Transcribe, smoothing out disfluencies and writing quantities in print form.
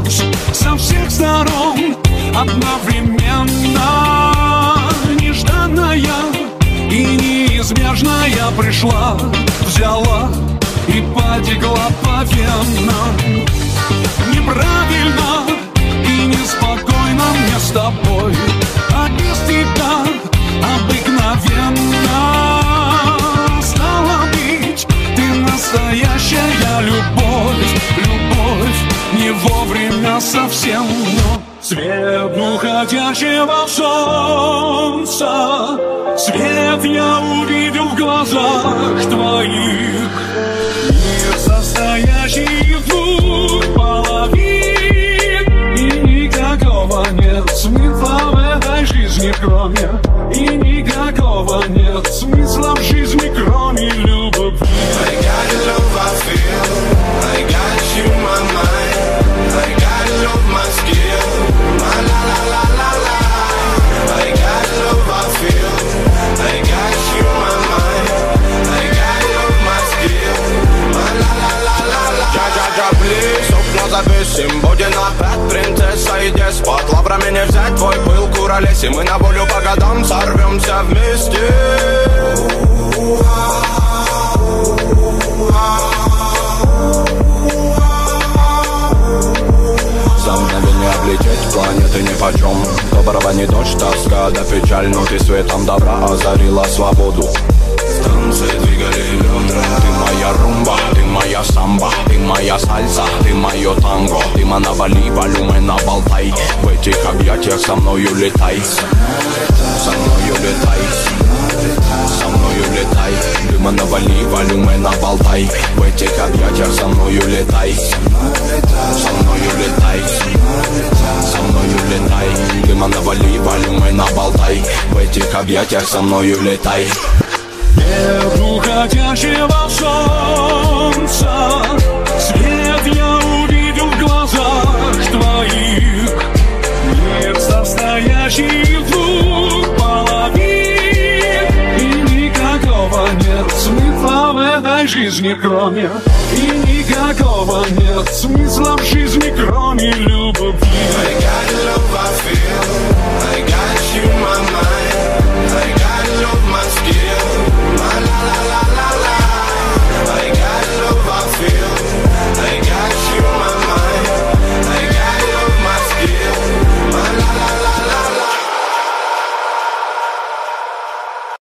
со всех сторон одновременно. Нежданная и неизбежная пришла, взяла и потекла по венам. Неправильно и неспокойно мне с тобой, а без тебя обыкновенно. Стало быть, ты настоящая любовь, любовь не вовремя совсем, но свет уходящего солнца, свет я увидел в глазах твоих. Мир, состоящий из двух половин, и никакого нет смысла в этой жизни, кроме, и никакого нет смысла в жизни, кроме любви. I got love, I feel, I got you in my mind, I got love, my skill, my la la la la la. I got love, I feel, I got you in my mind, I got love, my skill, my la la la la la. Ja, please, окна завесим, боди на пять, принцесса и деспот. Лаврами не взять твой пыл, куролесим, мы на волю по годам сорвемся вместе. За мгновение облететь планеты нипочем. Доброго не дождь, тоска да печаль, но ты светом добра озарила свободу. Станции двигали бедра. Ты моя румба, ты моя самба, ты моя сальса, ты мое танго. Ты на Бали, валюме на Болтай. В этих объятиях со мною летай. Со мною летай. Со мною летай. Ты на Бали, валюме на Болтай. В этих объятиях со мною летай. Со мною летай. Со мною летай. Ты на Бали, валюме на Болтай. В этих объятиях со мною летай. Свет уходящего солнца, свет я увидел в глазах твоих. Мир, состоящий из двух половин, и никакого нет смысла в этой жизни, кроме, и никакого нет смысла в жизни.